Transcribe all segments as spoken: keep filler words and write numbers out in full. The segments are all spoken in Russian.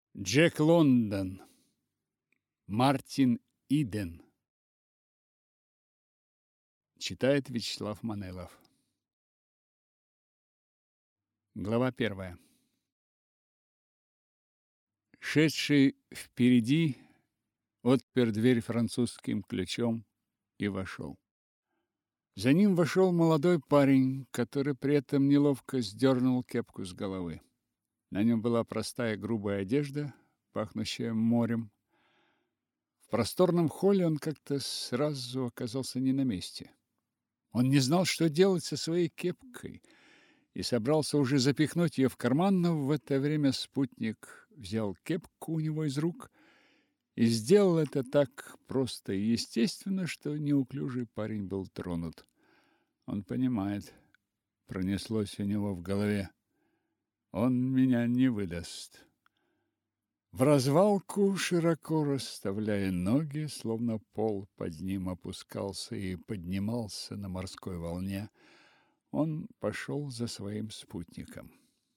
Джек Лондон. Мартин Иден. Читает Вячеслав Манелов. Глава первая. Шедший впереди отпер дверь французским ключом и вошел. За ним вошел молодой парень, который при этом неловко сдернул кепку с головы. На нем была простая грубая одежда, пахнущая морем. В просторном холле он как-то сразу оказался не на месте. Он не знал, что делать со своей кепкой, и собрался уже запихнуть ее в карман, но в это время спутник взял кепку у него из рук и сделал это так просто и естественно, что неуклюжий парень был тронут. Он понимает, пронеслось у него в голове. Он меня не выдаст. В развалку, широко расставляя ноги, словно пол под ним опускался и поднимался на морской волне, он пошел за своим спутником.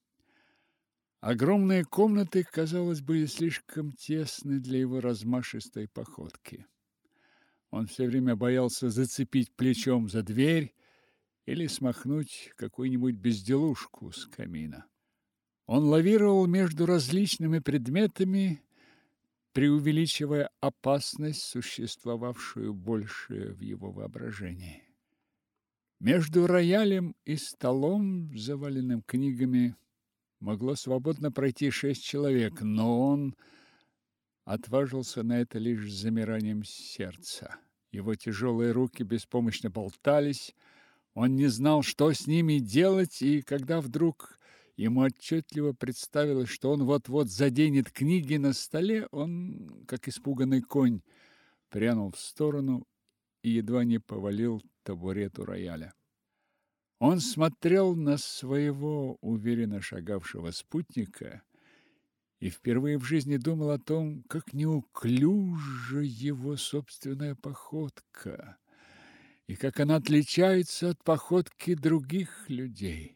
Огромные комнаты, казалось, были слишком тесны для его размашистой походки. Он все время боялся зацепить плечом за дверь или смахнуть какую-нибудь безделушку с камина. Он лавировал между различными предметами, преувеличивая опасность, существовавшую больше в его воображении. Между роялем и столом, заваленным книгами, могло свободно пройти шесть человек, но он отважился на это лишь с замиранием сердца. Его тяжелые руки беспомощно болтались, он не знал, что с ними делать, и когда вдруг ему отчетливо представилось, что он вот-вот заденет книги на столе, он, как испуганный конь, прянул в сторону и едва не повалил табурет у рояля. Он смотрел на своего уверенно шагавшего спутника и впервые в жизни думал о том, как неуклюжа его собственная походка и как она отличается от походки других людей.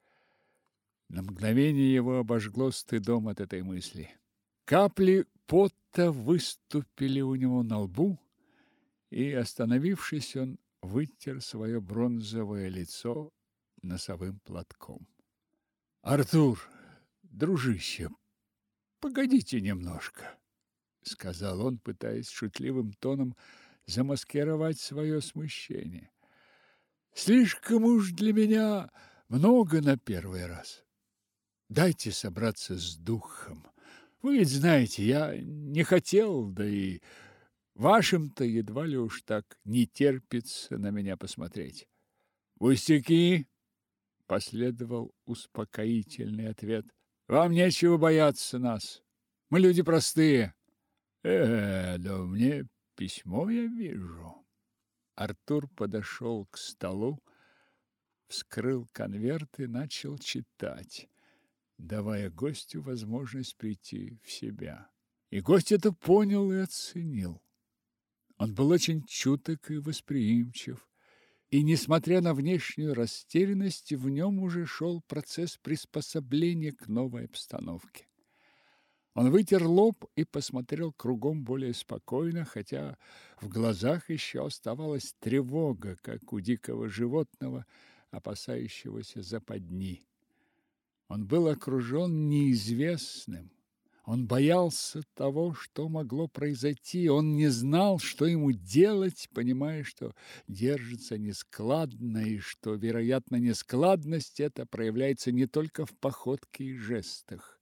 На мгновение его обожгло стыдом от этой мысли. Капли пота выступили у него на лбу, и, остановившись, он вытер свое бронзовое лицо носовым платком. «Артур, дружище, погодите немножко», — сказал он, пытаясь шутливым тоном замаскировать свое смущение. «Слишком уж для меня много на первый раз. Дайте собраться с духом. Вы ведь знаете, я не хотел, да и вашим-то едва ли уж так не терпится на меня посмотреть». «Пустяки!» — последовал успокоительный ответ. «Вам нечего бояться нас. Мы люди простые». «Э, да мне письмо я вижу». Артур подошел к столу, вскрыл конверт и начал читать, давая гостю возможность прийти в себя. И гость это понял и оценил. Он был очень чуток и восприимчив, и, несмотря на внешнюю растерянность, в нем уже шел процесс приспособления к новой обстановке. Он вытер лоб и посмотрел кругом более спокойно, хотя в глазах еще оставалась тревога, как у дикого животного, опасающегося западни. Он был окружен неизвестным. Он боялся того, что могло произойти. Он не знал, что ему делать, понимая, что держится нескладно и что, вероятно, нескладность эта проявляется не только в походке и жестах.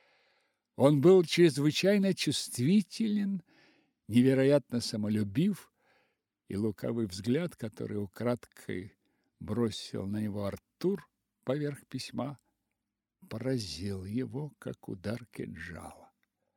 Он был чрезвычайно чувствителен, невероятно самолюбив, и лукавый взгляд, который украдкой бросил на него Артур поверх письма, поразил его, как удар кинжала.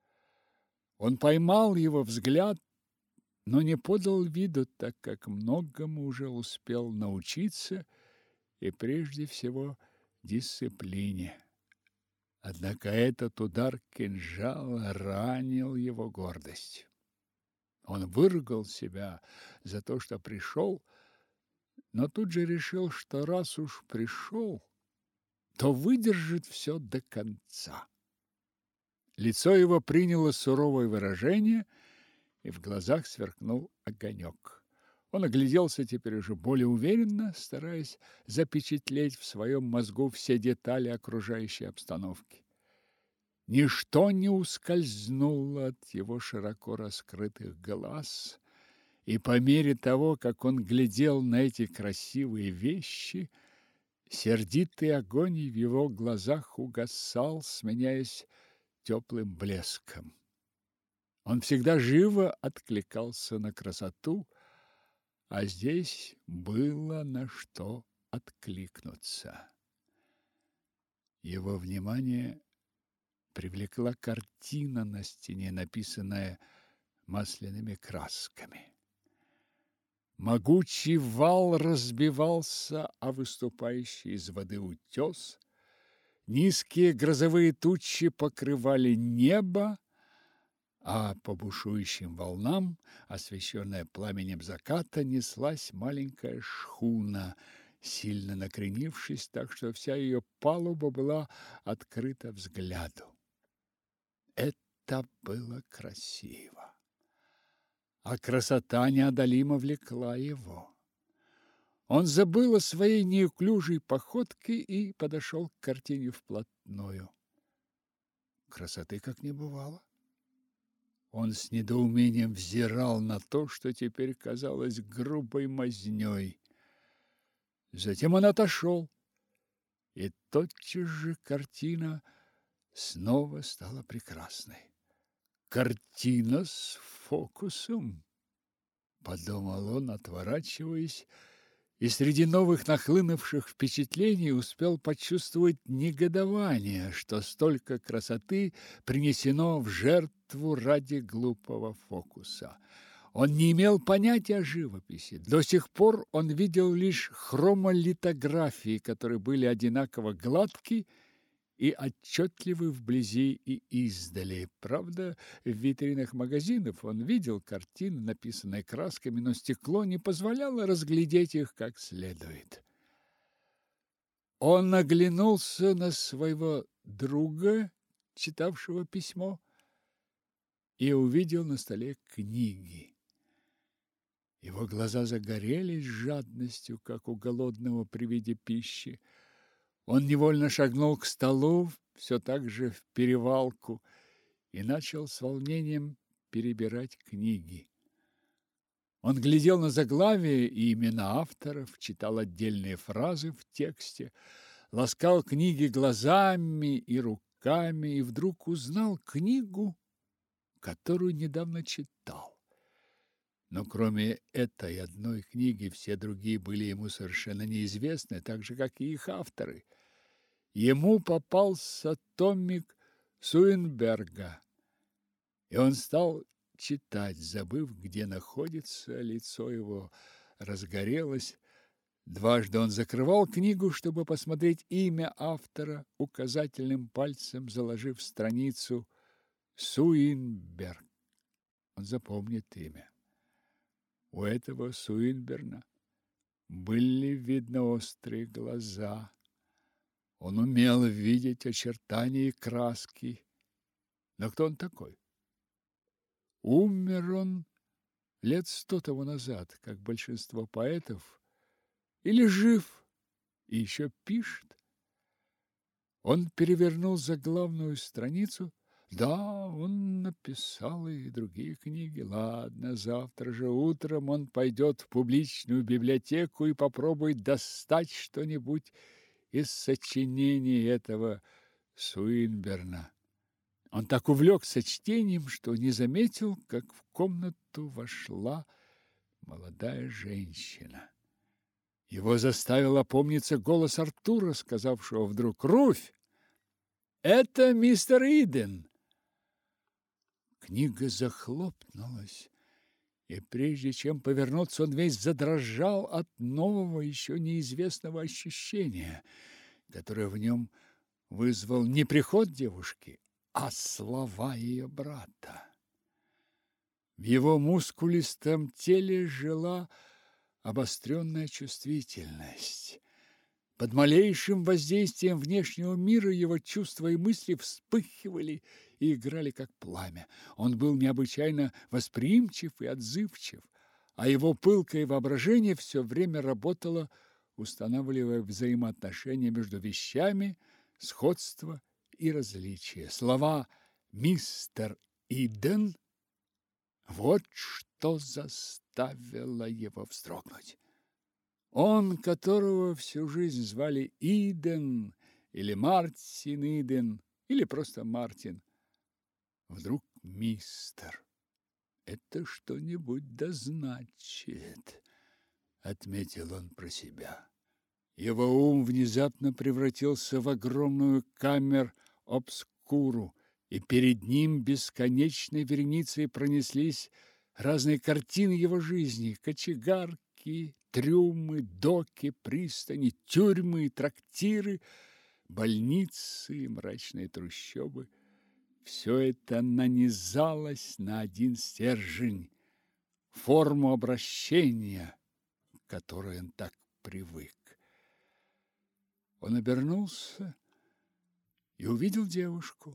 Он поймал его взгляд, но не подал виду, так как многому уже успел научиться, и прежде всего дисциплине. Однако этот удар кинжала ранил его гордость. Он выругал себя за то, что пришел, но тут же решил, что раз уж пришел, то выдержит все до конца. Лицо его приняло суровое выражение, и в глазах сверкнул огонек. Он огляделся теперь уже более уверенно, стараясь запечатлеть в своем мозгу все детали окружающей обстановки. Ничто не ускользнуло от его широко раскрытых глаз, и по мере того, как он глядел на эти красивые вещи, сердитый огонь в его глазах угасал, сменяясь теплым блеском. Он всегда живо откликался на красоту, а здесь было на что откликнуться. Его внимание привлекла картина на стене, написанная масляными красками. Могучий вал разбивался о выступающий из воды утес, низкие грозовые тучи покрывали небо, а по бушующим волнам, освещенная пламенем заката, неслась маленькая шхуна, сильно накренившись, так что вся ее палуба была открыта взгляду. Это было красиво, а красота неодолимо влекла его. Он забыл о своей неуклюжей походке и подошел к картине вплотную. Красоты как не бывало. Он с недоумением взирал на то, что теперь казалось грубой мазнёй. Затем он отошел, и тотчас же картина снова стала прекрасной. Картина с фокусом, подумал он, отворачиваясь, и среди новых нахлынувших впечатлений успел почувствовать негодование, что столько красоты принесено в жертву ради глупого фокуса. Он не имел понятия о живописи. До сих пор он видел лишь хромолитографии, которые были одинаково гладки и отчетливы вблизи и издали. Правда, в витринах магазинов он видел картины, написанные красками, но стекло не позволяло разглядеть их как следует. Он оглянулся на своего друга, читавшего письмо, и увидел на столе книги. Его глаза загорелись жадностью, как у голодного при виде пищи. Он невольно шагнул к столу, все так же в перевалку, и начал с волнением перебирать книги. Он глядел на заглавия и имена авторов, читал отдельные фразы в тексте, ласкал книги глазами и руками, и вдруг узнал книгу, которую недавно читал. Но кроме этой одной книги все другие были ему совершенно неизвестны, так же, как и их авторы. Ему попался томик Суинберга, и он стал читать, забыв, где находится, лицо его разгорелось. Дважды он закрывал книгу, чтобы посмотреть имя автора, указательным пальцем заложив страницу Суинберг. Он запомнит имя. У этого Суинберна были видны острые глаза. Он умел видеть очертания и краски. Но кто он такой? Умер он лет сто тому назад, как большинство поэтов, или жив и еще пишет? Он перевернул заглавную страницу. Да, он написал и другие книги. Ладно, завтра же утром он пойдет в публичную библиотеку и попробует достать что-нибудь из сочинений этого Суинберна. Он так увлекся чтением, что не заметил, как в комнату вошла молодая женщина. Его заставил опомниться голос Артура, сказавшего вдруг: «Руфь, это мистер Иден!» Книга захлопнулась, и прежде чем повернуться, он весь задрожал от нового, еще неизвестного ощущения, которое в нем вызвал не приход девушки, а слова ее брата. В его мускулистом теле жила обостренная чувствительность. Под малейшим воздействием внешнего мира его чувства и мысли вспыхивали и играли, как пламя. Он был необычайно восприимчив и отзывчив, а его пылкое воображение все время работало, устанавливая взаимоотношения между вещами, сходство и различия. Слова «мистер Иден» – вот что заставило его вздрогнуть. Он, которого всю жизнь звали Иден, или Мартин Иден, или просто Мартин, вдруг мистер. Это что-нибудь да значит, отметил он про себя. Его ум внезапно превратился в огромную камер-обскуру, и перед ним бесконечной вереницей пронеслись разные картины его жизни: кочегарки, трюмы, доки, пристани, тюрьмы, трактиры, больницы и мрачные трущобы. Все это нанизалось на один стержень, форму обращения, к которой он так привык. Он обернулся и увидел девушку.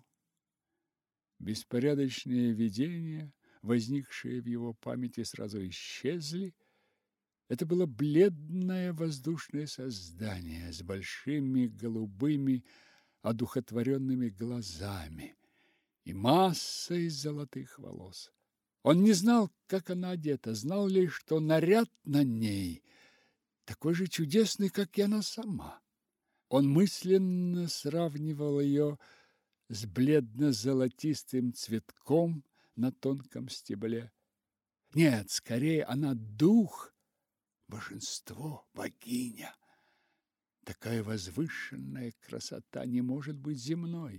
Беспорядочные видения, возникшие в его памяти, сразу исчезли. Это было бледное воздушное создание с большими голубыми одухотворенными глазами и массой золотых волос. Он не знал, как она одета, знал лишь, что наряд на ней такой же чудесный, как и она сама. Он мысленно сравнивал ее с бледно-золотистым цветком на тонком стебле. Нет, скорее она дух, божество, богиня. Такая возвышенная красота не может быть земной.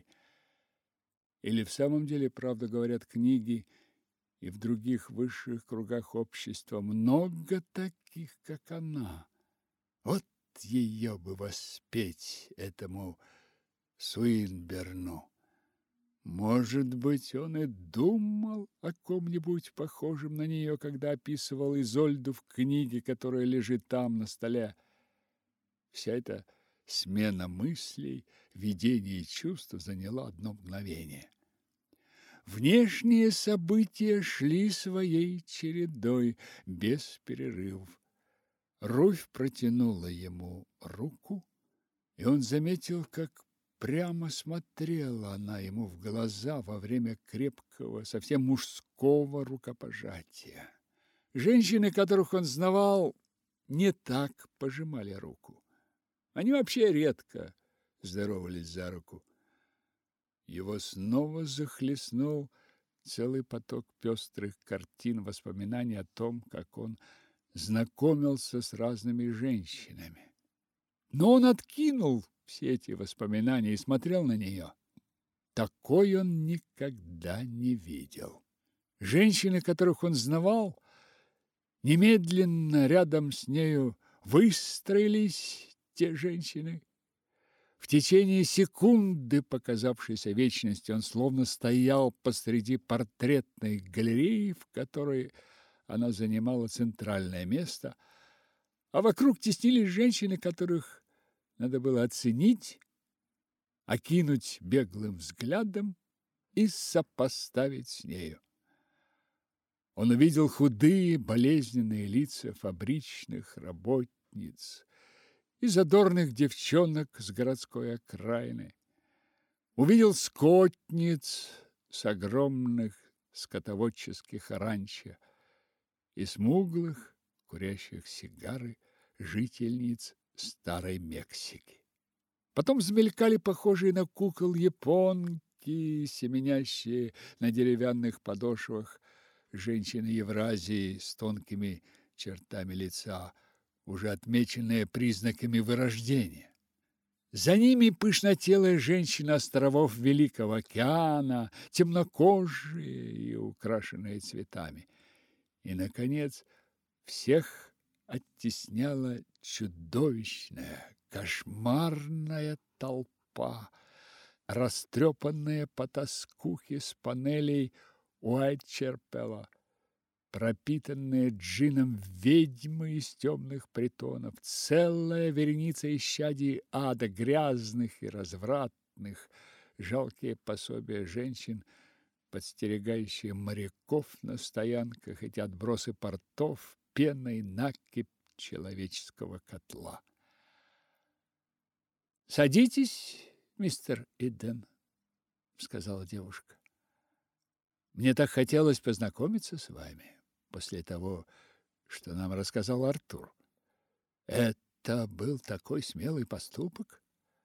Или в самом деле, правда говорят книги, и в других высших кругах общества много таких, как она. Вот ее бы воспеть этому Суинберну. Может быть, он и думал о ком-нибудь похожем на нее, когда описывал Изольду в книге, которая лежит там на столе. Вся эта смена мыслей, видений и чувств заняла одно мгновение. Внешние события шли своей чередой, без перерывов. Руфь протянула ему руку, и он заметил, как прямо смотрела она ему в глаза во время крепкого, совсем мужского рукопожатия. Женщины, которых он знавал, не так пожимали руку. Они вообще редко здоровались за руку. Его снова захлестнул целый поток пестрых картин, воспоминаний о том, как он знакомился с разными женщинами. Но он откинул все эти воспоминания и смотрел на нее. Такой он никогда не видел. Женщины, которых он знавал, немедленно рядом с нею выстроились те женщины. В течение секунды, показавшейся вечностью, он словно стоял посреди портретной галереи, в которой она занимала центральное место, а вокруг теснились женщины, которых надо было оценить, окинуть беглым взглядом и сопоставить с нею. Он увидел худые, болезненные лица фабричных работниц и задорных девчонок с городской окраины. Увидел скотниц с огромных скотоводческих ранчо и смуглых, курящих сигары, жительниц старой Мексики. Потом замелькали похожие на кукол японки, семенящие на деревянных подошвах, женщины Евразии с тонкими чертами лица, уже отмеченные признаками вырождения. За ними пышнотелая женщина островов Великого океана, темнокожие и украшенные цветами. И, наконец, всех оттесняла чудовищная, кошмарная толпа, растрепанные потаскухи с панелей Уайтчерпела, пропитанные джином ведьмы из темных притонов, целая вереница исчадий ада, грязных и развратных, жалкие пособия женщин, подстерегающие моряков на стоянках, эти отбросы портов, пена и накипь человеческого котла. «Садитесь, мистер Иден», — сказала девушка. «Мне так хотелось познакомиться с вами после того, что нам рассказал Артур. Это был такой смелый поступок?»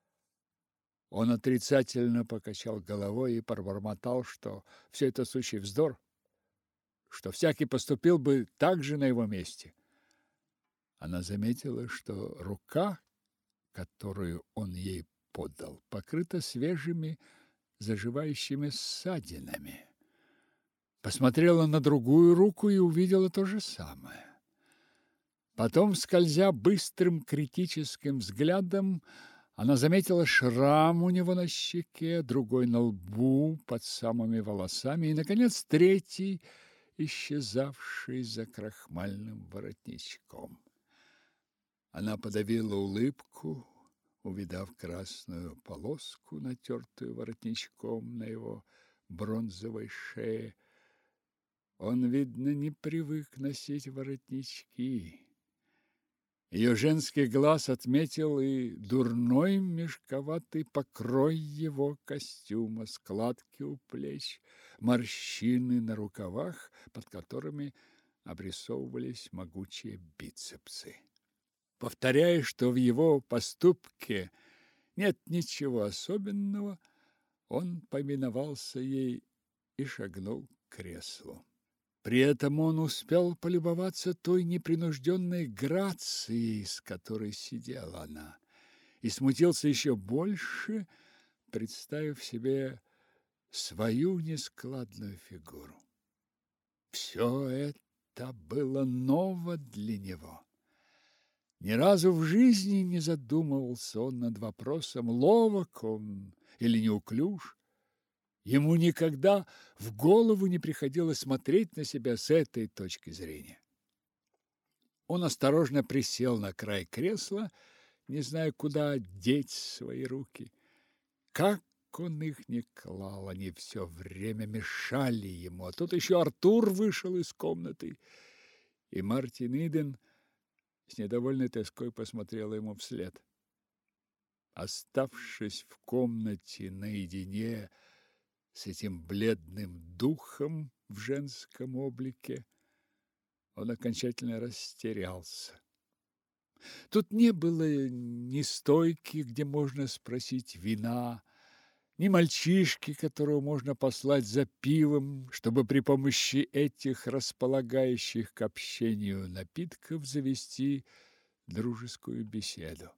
Он отрицательно покачал головой и пробормотал, что все это сущий вздор, что всякий поступил бы так же на его месте. Она заметила, что рука, которую он ей подал, покрыта свежими заживающими ссадинами. Посмотрела на другую руку и увидела то же самое. Потом, скользя быстрым критическим взглядом, она заметила шрам у него на щеке, другой на лбу, под самыми волосами, и, наконец, третий, исчезавший за крахмальным воротничком. Она подавила улыбку, увидав красную полоску, натертую воротничком на его бронзовой шее. Он, видно, не привык носить воротнички. Ее женский глаз отметил и дурной мешковатый покрой его костюма, складки у плеч, морщины на рукавах, под которыми обрисовывались могучие бицепсы. Повторяя, что в его поступке нет ничего особенного, он повиновался ей и шагнул к креслу. При этом он успел полюбоваться той непринужденной грацией, с которой сидела она, и смутился еще больше, представив себе свою нескладную фигуру. Все это было ново для него. Ни разу в жизни не задумывался он над вопросом, ловок он или неуклюж. Ему никогда в голову не приходилось смотреть на себя с этой точки зрения. Он осторожно присел на край кресла, не зная, куда деть свои руки. Как он их не клал, они все время мешали ему. А тут еще Артур вышел из комнаты, и Мартин Иден с недовольной тоской посмотрела ему вслед. Оставшись в комнате наедине с этим бледным духом в женском облике, он окончательно растерялся. Тут не было ни стойки, где можно спросить вина, ни мальчишки, которого можно послать за пивом, чтобы при помощи этих располагающих к общению напитков завести дружескую беседу.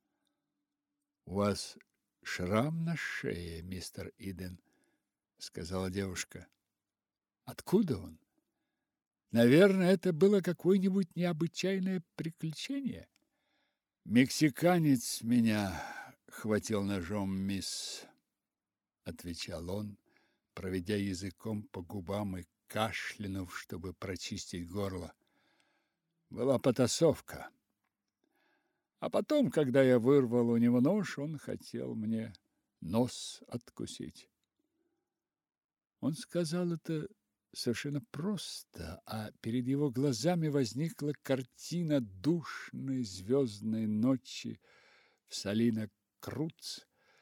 «У вас шрам на шее, мистер Иден», — сказала девушка. «Откуда он? Наверное, это было какое-нибудь необычайное приключение». «Мексиканец меня хватил ножом, мисс», — отвечал он, проведя языком по губам и кашлянув, чтобы прочистить горло. «Была потасовка. А потом, когда я вырвал у него нож, он хотел мне нос откусить». Он сказал это совершенно просто, а перед его глазами возникла картина душной звездной ночи в Салина-Круц,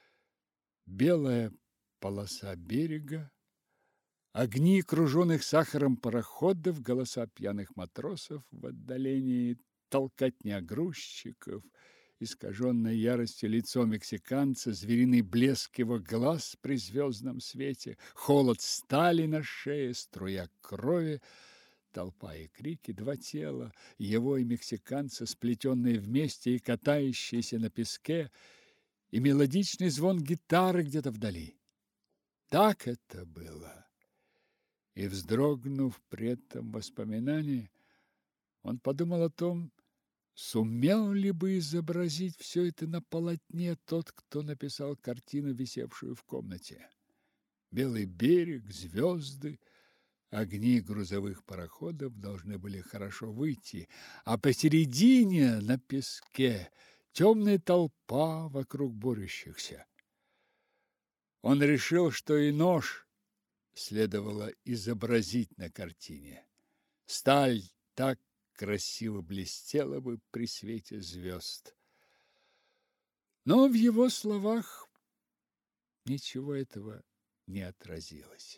белая полоса берега, огни круженных сахаром пароходов, голоса пьяных матросов в отдалении, толкотня грузчиков, искаженное яростью лицо мексиканца, звериный блеск его глаз при звездном свете, холод стали на шее, струя крови, толпа и крики, два тела, его и мексиканца, сплетенные вместе и катающиеся на песке, и мелодичный звон гитары где-то вдали. Так это было. И, вздрогнув при этом воспоминании, он подумал о том, сумел ли бы изобразить все это на полотне тот, кто написал картину, висевшую в комнате. Белый берег, звезды, Огни грузовых пароходов должны были хорошо выйти, а посередине на песке темная толпа вокруг борющихся. Он решил, что и нож следовало изобразить на картине. Сталь так красиво блестела бы при свете звезд. Но в его словах ничего этого не отразилось.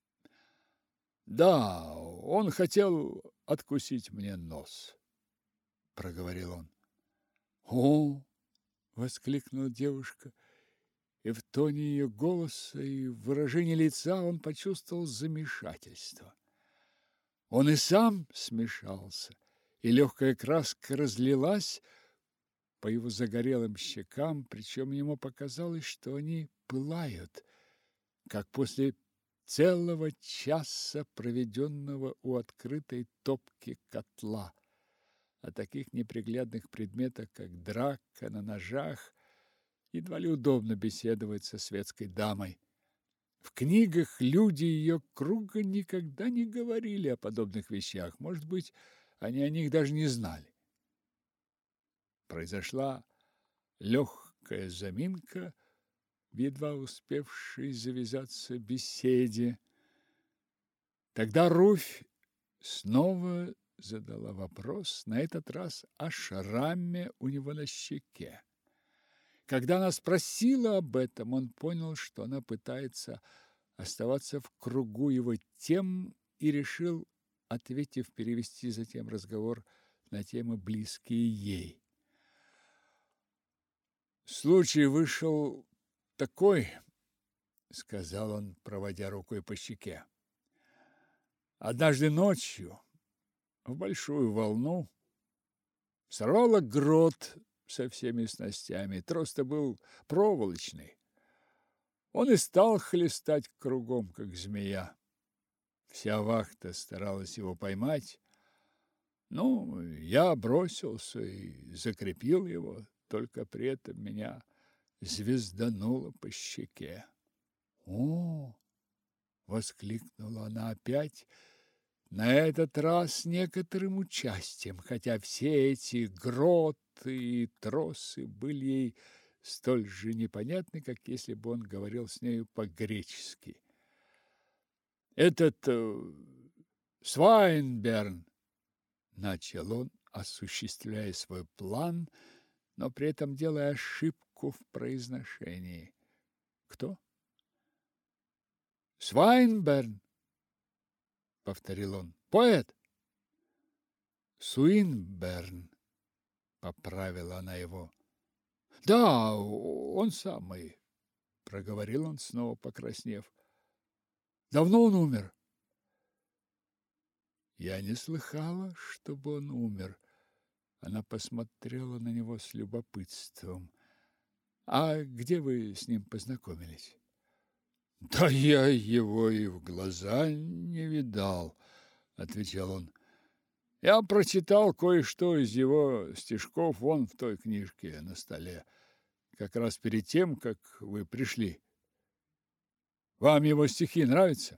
«Да, он хотел откусить мне нос», — проговорил он. «О!» — воскликнула девушка, и в тоне ее голоса и в выражении лица он почувствовал замешательство. Он и сам смешался, и легкая краска разлилась по его загорелым щекам, причем ему показалось, что они пылают, как после целого часа, проведенного у открытой топки котла. О таких неприглядных предметах, как драка на ножах, едва ли удобно беседовать со светской дамой. В книгах люди ее круга никогда не говорили о подобных вещах. Может быть, они о них даже не знали. Произошла легкая заминка в едва успевшей завязаться беседе. Тогда Руфь снова задала вопрос, на этот раз о шраме у него на щеке. Когда она спросила об этом, он понял, что она пытается оставаться в кругу его тем, и решил, ответив, перевести затем разговор на темы, близкие ей. «Случай вышел такой, — сказал он, проводя рукой по щеке. Однажды ночью в большую волну сорвало грот со всеми снастями. Трос-то был проволочный. Он и стал хлестать кругом, как змея. Вся вахта старалась его поймать. Ну, я бросился и закрепил его, только при этом меня звездануло по щеке. «О!» — воскликнула она опять, на этот раз с некоторым участием, хотя все эти гроты и тросы были ей столь же непонятны, как если бы он говорил с нею по-гречески. «Этот э, Свайнберн», — начал он, осуществляя свой план, но при этом делая ошибку в произношении. «Кто?» «Свайнберн», — повторил он. «Поэт?» «Суинберн», — поправила она его. «Да, он самый», — проговорил он, снова покраснев. «Давно он умер?» «Я не слыхала, чтобы он умер». Она посмотрела на него с любопытством. «А где вы с ним познакомились?» «Да я его и в глаза не видал», — отвечал он. «Я прочитал кое-что из его стишков вон в той книжке на столе, как раз перед тем, как вы пришли. Вам его стихи нравятся?»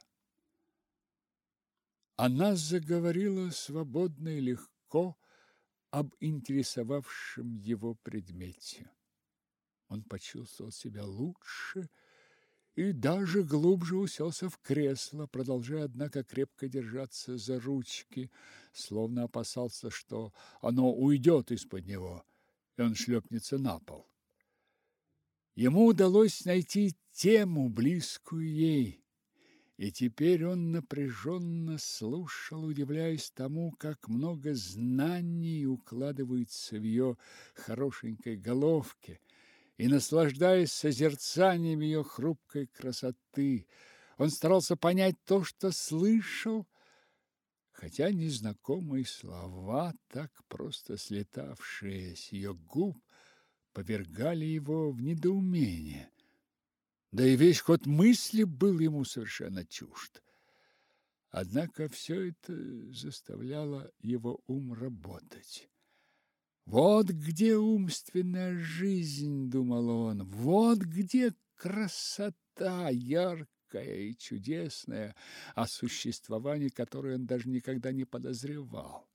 Она заговорила свободно и легко об интересовавшем его предмете. Он почувствовал себя лучше и даже глубже уселся в кресло, продолжая, однако, крепко держаться за ручки, словно опасался, что оно уйдет из-под него, и он шлепнется на пол. Ему удалось найти тему, близкую ей, и теперь он напряженно слушал, удивляясь тому, как много знаний укладывается в ее хорошенькой головке, и наслаждаясь созерцанием ее хрупкой красоты. Он старался понять то, что слышал, хотя незнакомые слова, так просто слетавшие с ее губ, повергали его в недоумение. Да и весь ход мысли был ему совершенно чужд. Однако все это заставляло его ум работать. «Вот где умственная жизнь, — думал он, — вот где красота, яркая и чудесное, о существовании которой он даже никогда не подозревал.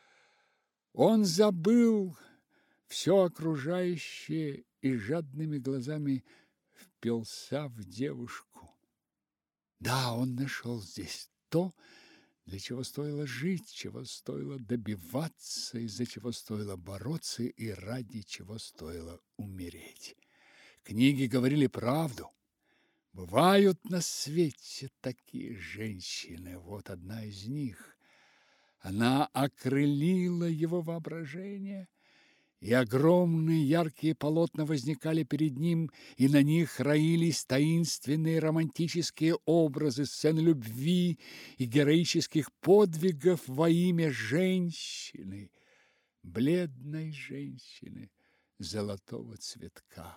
Он забыл все окружающее и жадными глазами впился в девушку. Да, он нашел здесь то, для чего стоило жить, чего стоило добиваться, из-за чего стоило бороться и ради чего стоило умереть. Книги говорили правду. Бывают на свете такие женщины. Вот одна из них. Она окрылила его воображение, и огромные яркие полотна возникали перед ним, и на них роились таинственные романтические образы, сцены любви и героических подвигов во имя женщины, бледной женщины золотого цветка.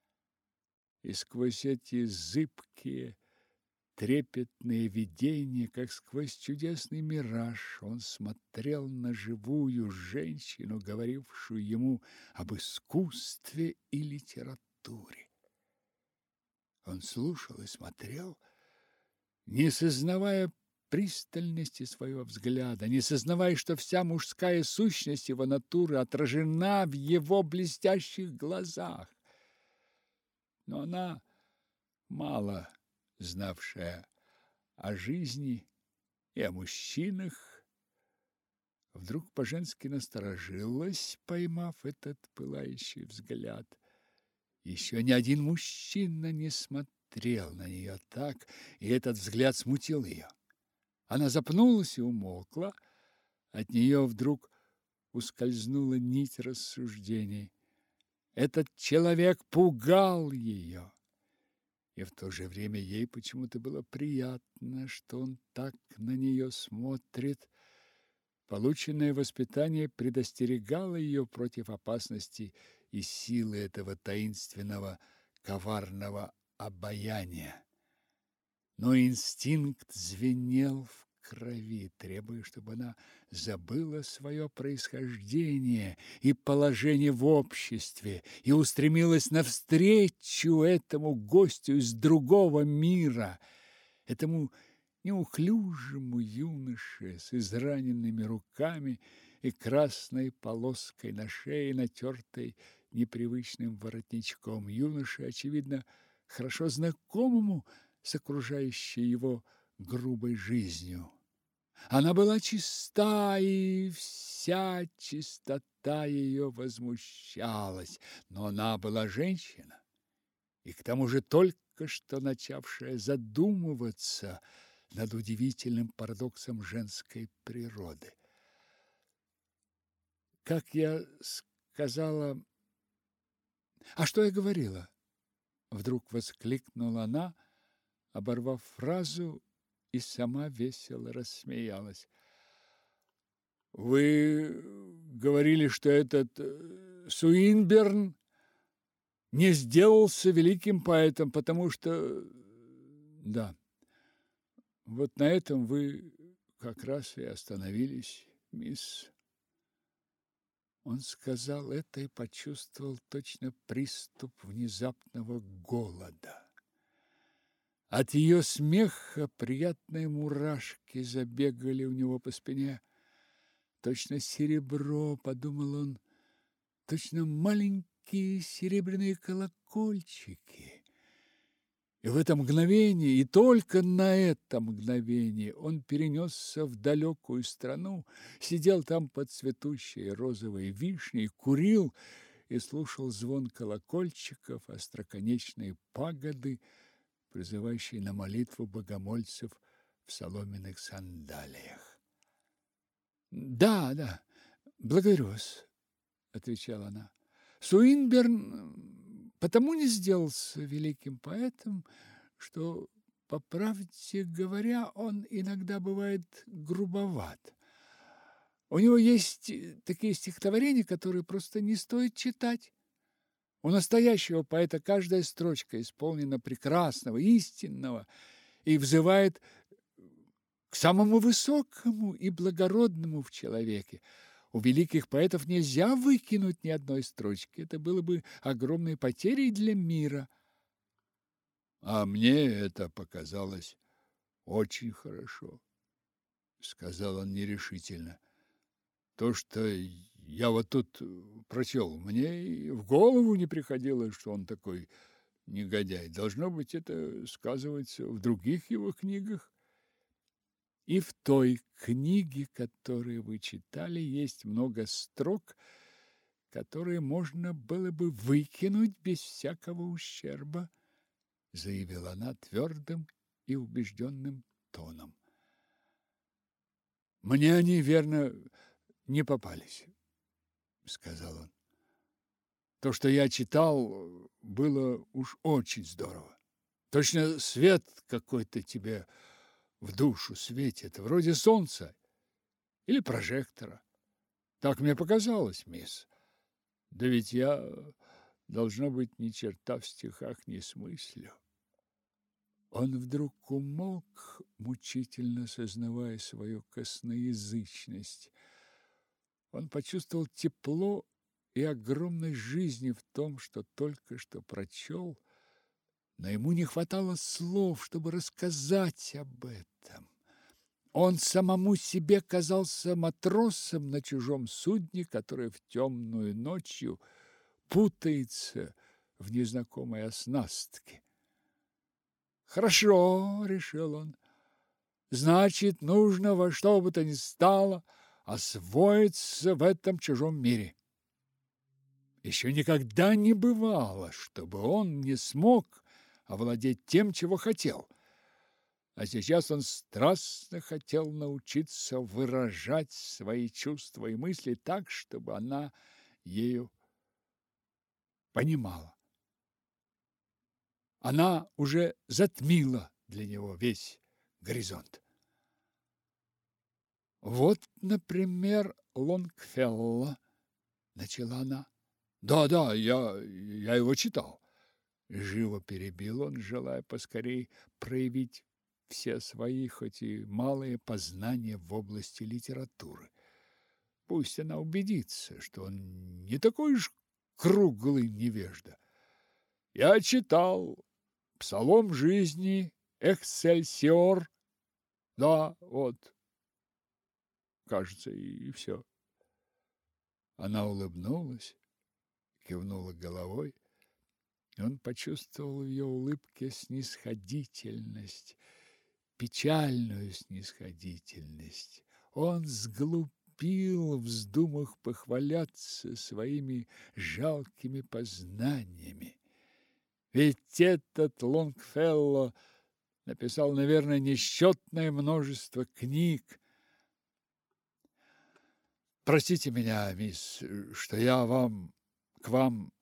И сквозь эти зыбкие, трепетные видения, как сквозь чудесный мираж, он смотрел на живую женщину, говорившую ему об искусстве и литературе. Он слушал и смотрел, не сознавая пристальности своего взгляда, не сознавая, что вся мужская сущность его натуры отражена в его блестящих глазах. Но она мало знавшая о жизни и о мужчинах, вдруг по-женски насторожилась, поймав этот пылающий взгляд. Еще ни один мужчина не смотрел на нее так, и этот взгляд смутил ее. Она запнулась и умолкла. От нее вдруг ускользнула нить рассуждений. Этот человек пугал ее. И в то же время ей почему-то было приятно, что он так на нее смотрит. Полученное воспитание предостерегало ее против опасности и силы этого таинственного, коварного обаяния. Но инстинкт звенел в крови, требуя, чтобы она забыла свое происхождение и положение в обществе и устремилась навстречу этому гостю из другого мира, этому неуклюжему юноше с израненными руками и красной полоской на шее, натертой непривычным воротничком, юноше, очевидно, хорошо знакомому с окружающей его грубой жизнью. Она была чиста, и вся чистота ее возмущалась, но она была женщина, и к тому же только что начавшая задумываться над удивительным парадоксом женской природы. Как я сказала... А что я говорила? Вдруг воскликнула она, оборвав фразу, и сама весело рассмеялась. Вы говорили, что этот Суинберн не сделался великим поэтом, потому что... Да, вот на этом вы как раз и остановились, мисс. Он сказал это и почувствовал точно приступ внезапного голода. От ее смеха приятные мурашки забегали у него по спине. Точно серебро, подумал он, точно маленькие серебряные колокольчики. И в это мгновение, и только на это мгновение он перенесся в далекую страну, сидел там под цветущей розовой вишней, курил и слушал звон колокольчиков, остроконечные пагоды, призывающие на молитву богомольцев в соломенных сандалиях. «Да, да, благодарю вас», — отвечала она. «Суинберн потому не сделался великим поэтом, что, по правде говоря, он иногда бывает грубоват. У него есть такие стихотворения, которые просто не стоит читать. У настоящего поэта каждая строчка исполнена прекрасного, истинного и взывает к самому высокому и благородному в человеке. У великих поэтов нельзя выкинуть ни одной строчки. Это было бы огромной потерей для мира. А мне это показалось очень хорошо, сказал он нерешительно. То, что я вот тут прочел, мне и в голову не приходило, что он такой негодяй. Должно быть, это сказывается в других его книгах. И в той книге, которую вы читали, есть много строк, которые можно было бы выкинуть без всякого ущерба, заявила она твердым и убежденным тоном. Мне они, верно, не попались, сказал он. То, что я читал, было уж очень здорово. Точно свет какой-то тебе в душу светит, вроде солнца или прожектора. Так мне показалось, мисс. Да ведь я, должно быть, ни черта в стихах не смыслю. Он вдруг умолк, мучительно сознавая свою косноязычность. Он почувствовал тепло и огромной жизни в том, что только что прочел, но ему не хватало слов, чтобы рассказать об этом. Он самому себе казался матросом на чужом судне, который в темную ночью путается в незнакомой оснастке. «Хорошо», — решил он, — «значит, нужно во что бы то ни стало освоиться в этом чужом мире». Еще никогда не бывало, чтобы он не смог овладеть тем, чего хотел. А сейчас он страстно хотел научиться выражать свои чувства и мысли так, чтобы она ею понимала. Она уже затмила для него весь горизонт. Вот, например, Лонгфелло, начала она. Да, да, я, я его читал. Живо перебил он, желая поскорей проявить все свои, хоть и малые познания в области литературы. Пусть она убедится, что он не такой уж круглый невежда. Я читал «Псалом жизни», «Эксельсиор». Да, вот, кажется, и, и все. Она улыбнулась, кивнула головой. Он почувствовал в ее улыбке снисходительность, печальную снисходительность. Он сглупил, вздумав похваляться своими жалкими познаниями. Ведь этот Лонгфелло написал, наверное, несчетное множество книг. Простите меня, мисс, что я вам к вам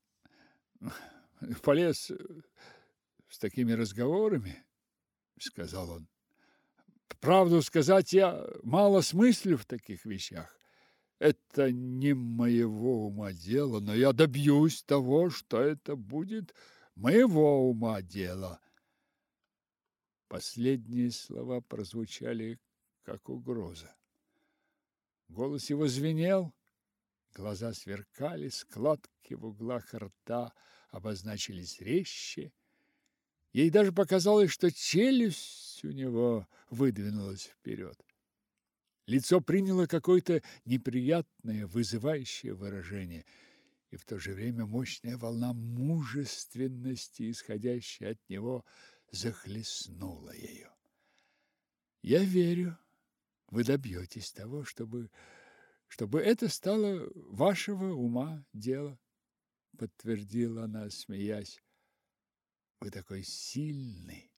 полез с такими разговорами, сказал он. Правду сказать, я мало смыслю в таких вещах. Это не моего ума дело, но я добьюсь того, что это будет моего ума дело. Последние слова прозвучали как угроза. Голос его звенел, глаза сверкали, складки в углах рта обозначились резче. Ей даже показалось, что челюсть у него выдвинулась вперед. Лицо приняло какое-то неприятное, вызывающее выражение, и в то же время мощная волна мужественности, исходящая от него, захлестнула ее. «Я верю, вы добьетесь того, чтобы, чтобы это стало вашего ума дело», подтвердила она, смеясь. «Вы такой сильный».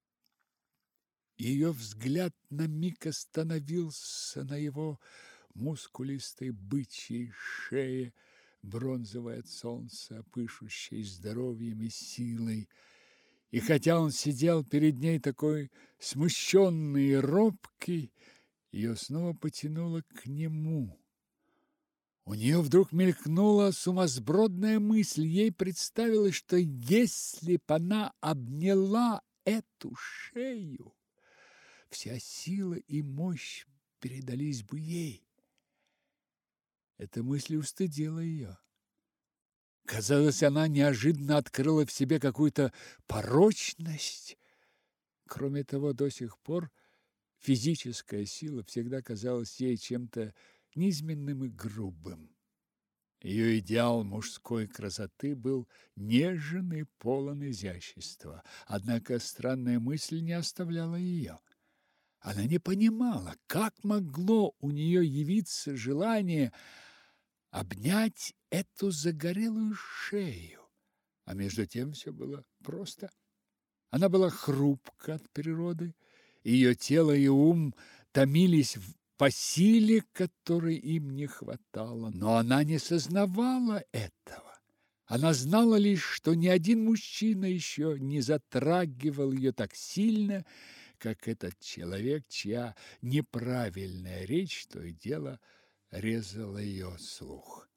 Ее взгляд на миг остановился на его мускулистой бычьей шее, бронзовой от солнца, пышущей здоровьем и силой. И хотя он сидел перед ней такой смущенный и робкий, ее снова потянуло к нему. У нее вдруг мелькнула сумасбродная мысль. Ей представилось, что если б она обняла эту шею, вся сила и мощь передались бы ей. Эта мысль устыдила ее. Казалось, она неожиданно открыла в себе какую-то порочность. Кроме того, до сих пор физическая сила всегда казалась ей чем-то низменным и грубым. Ее идеал мужской красоты был нежен и полон изящества. Однако странная мысль не оставляла ее. Она не понимала, как могло у нее явиться желание обнять эту загорелую шею. А между тем все было просто. Она была хрупка от природы, ее тело и ум томились по силе, которой им не хватало, но она не сознавала этого. Она знала лишь, что ни один мужчина еще не затрагивал ее так сильно, как этот человек, чья неправильная речь то и дело резала ее слух.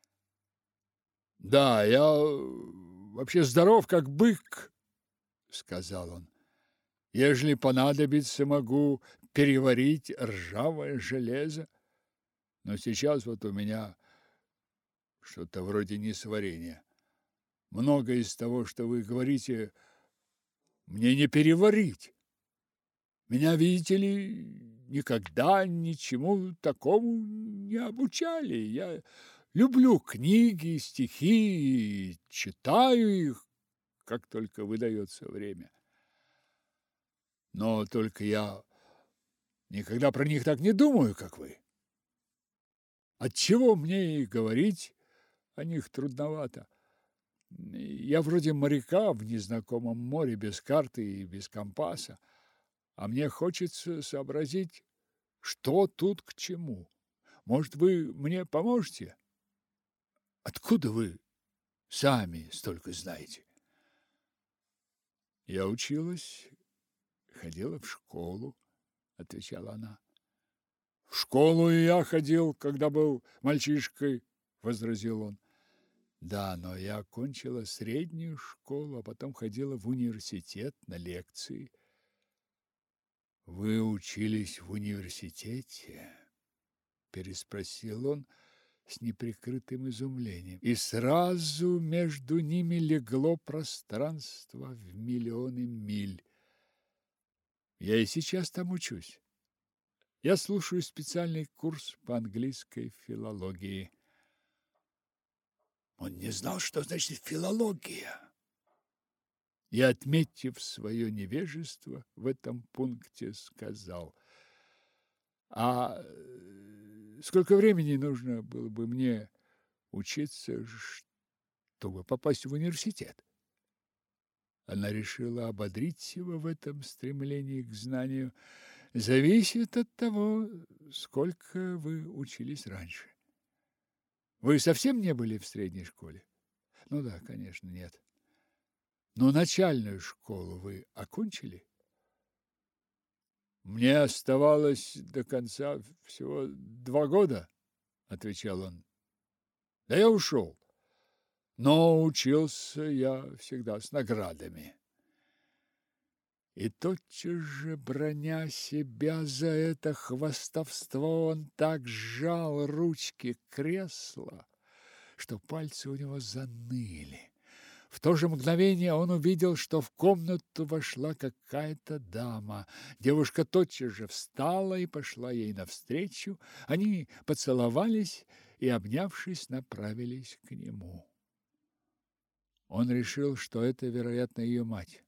«Да, я вообще здоров, как бык», — сказал он. «Ежели понадобится, могу переварить ржавое железо. Но сейчас вот у меня что-то вроде несварения. Многое из того, что вы говорите, мне не переварить. Меня, видите ли, никогда ничему такому не обучали. Я люблю книги, стихи, и читаю их, как только выдается время. Но только я никогда про них так не думаю, как вы. Отчего мне и говорить о них трудновато. Я вроде моряка в незнакомом море, без карты и без компаса, а мне хочется сообразить, что тут к чему. Может, вы мне поможете? Откуда вы сами столько знаете? Я училась, ходила в школу, отвечала она. В школу и я ходил, когда был мальчишкой, возразил он. Да, но я окончила среднюю школу, а потом ходила в университет на лекции. Вы учились в университете? Переспросил он с неприкрытым изумлением. И сразу между ними легло пространство в миллионы миль. Я и сейчас там учусь. Я слушаю специальный курс по английской филологии. Он не знал, что значит филология. И, отметив свое невежество, в этом пункте сказал: а сколько времени нужно было бы мне учиться, чтобы попасть в университет? Она решила ободрить его в этом стремлении к знанию. Зависит от того, сколько вы учились раньше. Вы совсем не были в средней школе? Ну да, конечно, нет. Но начальную школу вы окончили? Мне оставалось до конца всего два года, отвечал он. Да я ушел. Но учился я всегда с наградами. И тотчас же, браня себя за это хвастовство, он так сжал ручки кресла, что пальцы у него заныли. В то же мгновение он увидел, что в комнату вошла какая-то дама. Девушка тотчас же встала и пошла ей навстречу. Они поцеловались и, обнявшись, направились к нему. Он решил, что это, вероятно, ее мать.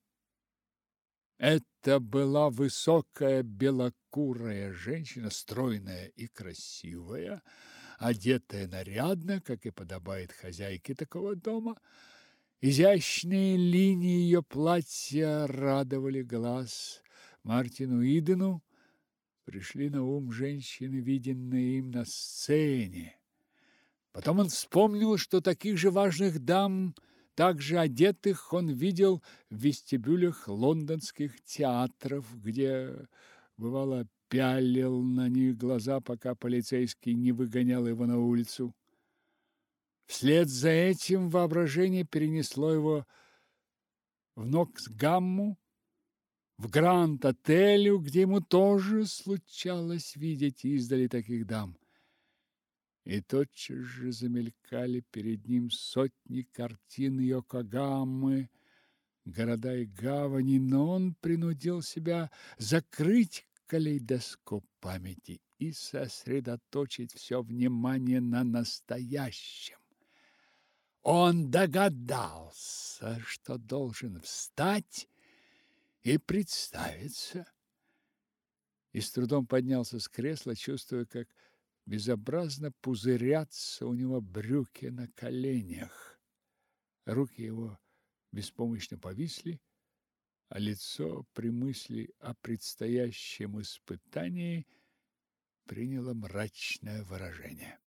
Это была высокая белокурая женщина, стройная и красивая, одетая нарядно, как и подобает хозяйке такого дома. Изящные линии ее платья радовали глаз. Мартину Идену пришли на ум женщины, виденные им на сцене. Потом он вспомнил, что таких же важных дам, также одетых, он видел в вестибюлях лондонских театров, где, бывало, пялил на них глаза, пока полицейский не выгонял его на улицу. Вслед за этим воображение перенесло его в Ноксгамму, в Гранд-отелю, где ему тоже случалось видеть издали таких дам. И тотчас же замелькали перед ним сотни картин Йокогамы, города и гавани, но он принудил себя закрыть калейдоскоп памяти и сосредоточить все внимание на настоящем. Он догадался, что должен встать и представиться, и с трудом поднялся с кресла, чувствуя, как безобразно пузырятся у него брюки на коленях. Руки его беспомощно повисли, а лицо при мысли о предстоящем испытании приняло мрачное выражение.